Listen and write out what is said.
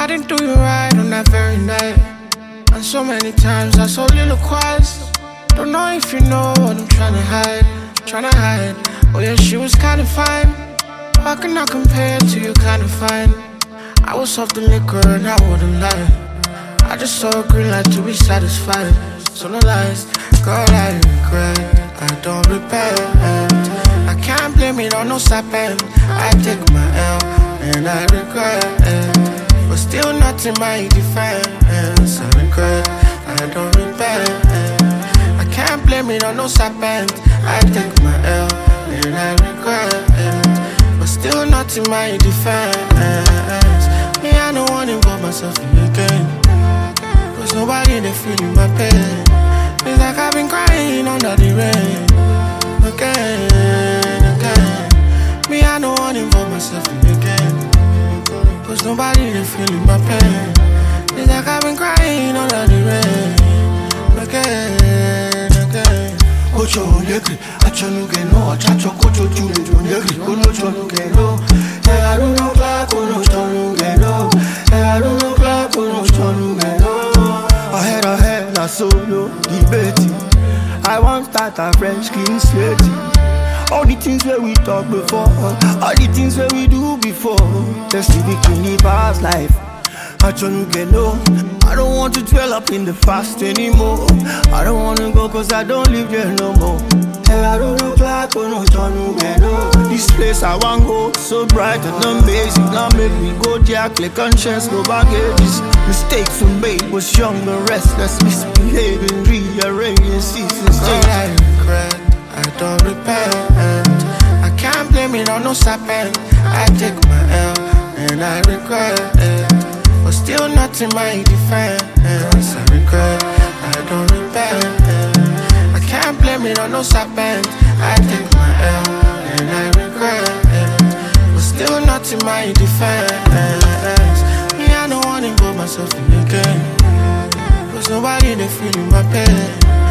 didn't do you right on that very night. And so many times I soliloquized. Don't know if you know what I'm tryna hide. Oh yeah, she was kinda fine. How can I compare to you kinda fine? I was off the liquor and I wouldn't lie. I just saw a green light to be satisfied. So no lies, girl, I regret, I don't repent. I can't blame it on no sapent. I take my L and I regret it, but still not in my defense. I regret, I don't repent. I can't blame it on no sapent. I take my L and I regret it, but still not in my defense. Me, I don't wanna involve myself in the game, cause nobody they feeling my pain. It's like I've been crying under the rain. Again. Me, I don't wanna involve myself in the game, cause nobody they feeling my pain. It's like I've been crying under the rain. Again. Ocho negri, achonugeno, achacho kocho chule negri, kono chonugeno. I don't know clock, kono chonugeno. I don't know clock, kono chonugeno. Ahead, na solo debate. I want start a French kiss lady. All the things where we talk before, all the things where we do before. Let's live it in the past life. I don't want to dwell up in the past anymore. I don't wanna go cause I don't live there no more. I don't look like no this place I want go, so bright and amazing. Now make me go there, click conscience, no baggages. Mistakes we made was young and restless, misbehaving, rearranging seasons. I regret, I don't repent. I can't blame it on no sapent. I take my L and I regret it, but still not in my defense. I regret, I don't repent. I can't blame it on no sapent. I take my L and I regret it, but still not in my defense. Me, I don't wanna involve myself in the game, cause nobody they feeling my pain.